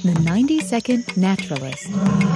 The 90-Second Naturalist.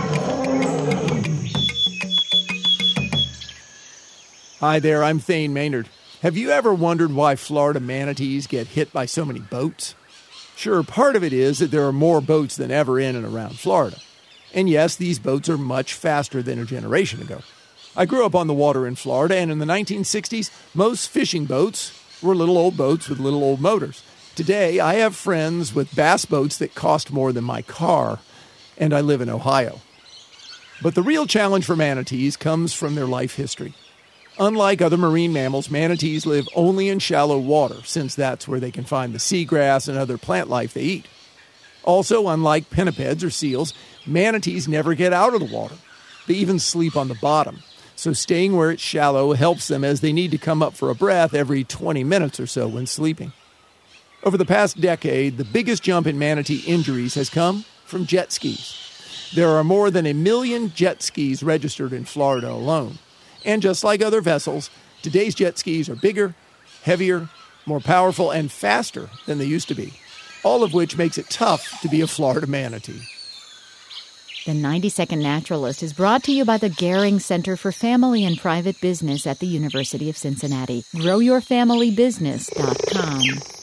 Hi there, I'm Thane Maynard. Have you ever wondered why Florida manatees get hit by so many boats? Sure, part of it is that there are more boats than ever in and around Florida. And yes, these boats are much faster than a generation ago. I grew up on the water in Florida, and in the 1960s, most fishing boats were little old boats with little old motors. Today, I have friends with bass boats that cost more than my car, and I live in Ohio. But the real challenge for manatees comes from their life history. Unlike other marine mammals, manatees live only in shallow water, since that's where they can find the seagrass and other plant life they eat. Also, unlike pinnipeds or seals, manatees never get out of the water. They even sleep on the bottom. So staying where it's shallow helps them, as they need to come up for a breath every 20 minutes or so when sleeping. Over the past decade, the biggest jump in manatee injuries has come from jet skis. There are more than 1 million jet skis registered in Florida alone. And just like other vessels, today's jet skis are bigger, heavier, more powerful, and faster than they used to be, all of which makes it tough to be a Florida manatee. The 90-Second Naturalist is brought to you by the Gehring Center for Family and Private Business at the University of Cincinnati. GrowYourFamilyBusiness.com.